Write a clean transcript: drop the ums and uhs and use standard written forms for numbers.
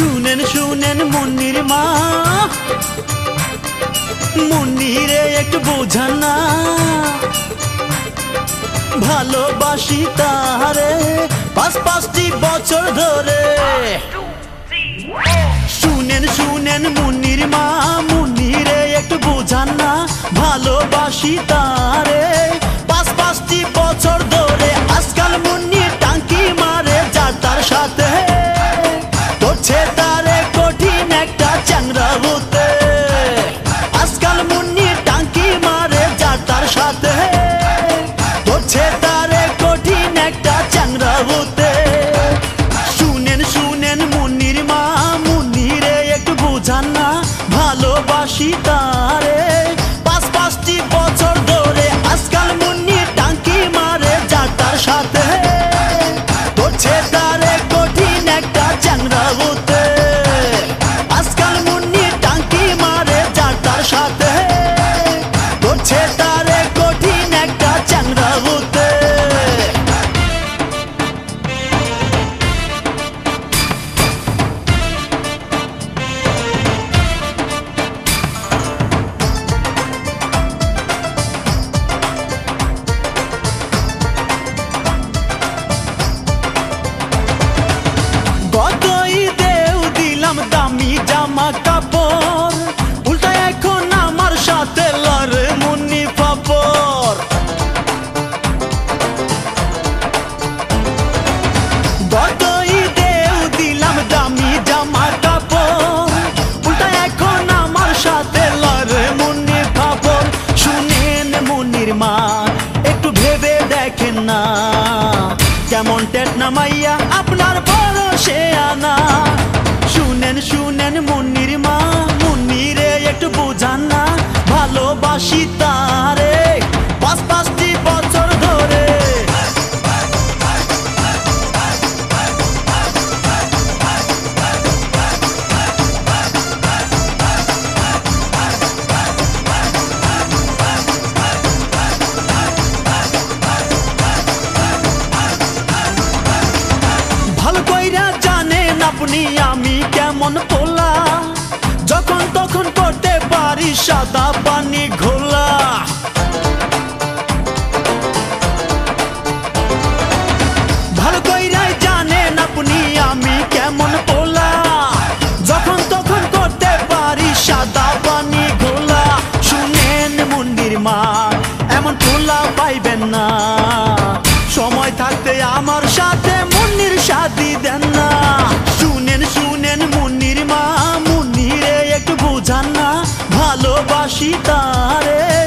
শুনেন শুনেন মুন্নির মা, মুন্নিরে একটু বোঝান না, ভালোবাসি তারে পাঁচটি বছর ধরে। শুনেন শুনেন মুন্নির মা, মুন্নিরে একটু বোঝান না, ভালোবাসি তারে পাঁচটি বছর ধরে। আজকাল মুন্নি টাঙ্কি মারে যার তার সাথে, করছে তারে কঠিন একটা চ্যাংরা হতে। আজকাল মুন্নি টাঙ্কি মারে যার তার সাথে, করছে তারে কঠিন একটা চ্যাংরা হতে। শুনেন শুনেন মুন্নির মা, মুন্নিরে একটু বোঝান না, ভালোবাসি তারে পাঁচটি বছর ধরে। আজকাল মুন্নি টাঙ্কি মারে যার তার সাথে, করছে তারে কঠিন একটা চ্যাংরা হতে। আজকাল মুন্নি টাঙ্কি মারে যার তার সাথে, করছে তারে কঠিন একটা চ্যাংরা হতে। দামি জামা কাপড় উল্টা এখন আমার সাথে লড়ে মুন্নি ফাপড়। গত ঈদেও দিলাম দামি জামা কাপড়, উল্টা এখন আমার সাথে লড়ে মুন্নি ফাপড়। শুনেন মুন্নির মা, একটু ভেবে দেখেন না, কেমন টেট নামাইয়া আপনার ভরসে আনা। শুনেন শুনেন মুন্নির মা, মুন্নিরে একটু বোঝান না, ভালোবাসি তারে পাঁচটি বছর ধরে। ভালো কইরা জানেন আপনি আমি কেমন পোলা, যখন তখন করতে পারি সাদা পানি ঘোলা। ভালো কইরাই জানেন আপনি আমি কেমন পোলা, যখন তখন করতে পারি সাদা পানি ঘোলা। শুনেন মুন্নির মা, এমন পোলা পাইবেন না, সময় থাকতে আমার সাথে মুন্নির শাদি দেন না। শুনেন শুনেন মুন্নির মা, মুন্নিরে একটু বোঝান না, ভালোবাসি তারে